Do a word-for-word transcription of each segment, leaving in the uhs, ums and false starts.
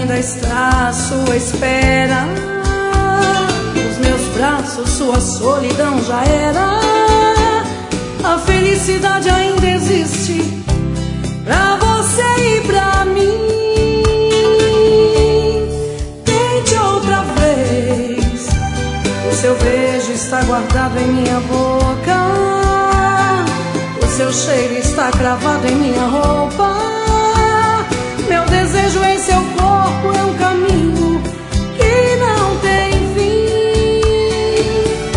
ainda está à sua espera. Nos meus braços sua solidão já era. A felicidade ainda existe pra você e pra mim. Tente outra vez. O seu beijo está guardado em minha boca. O seu cheiro está cravado em minha roupa. Meu desejo em seu corpo é um caminho que não tem fim.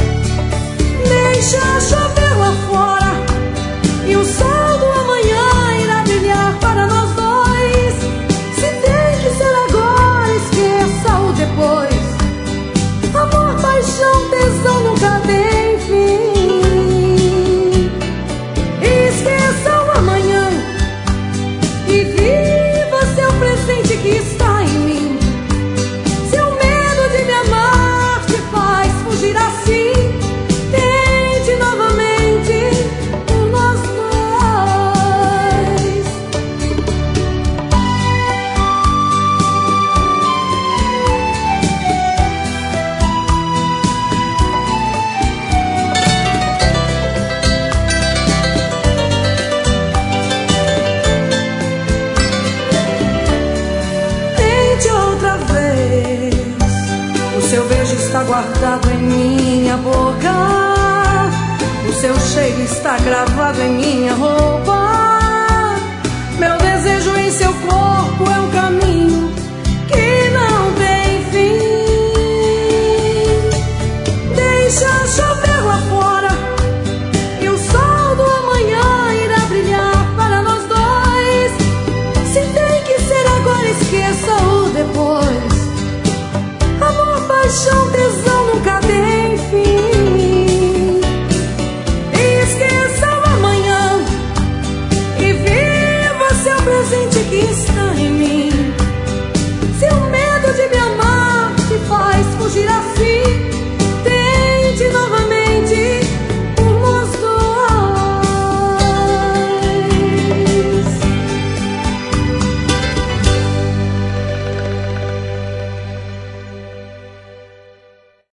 Deixa chover lá fora e o sol do amanhã irá brilhar para nós dois. Se tem que ser agora, esqueça o depois. Amor, paixão, tesão nunca tem fim. Esqueça o amanhã e viva seu presente que está em mim. Seu medo de me amar te faz fugir assim. Tente novamente por nós dois. Tente outra vez. O seu beijo está guardado em minha boca. O seu cheiro está gravado em minha roupa. Meu desejo em seu corpo é um caminho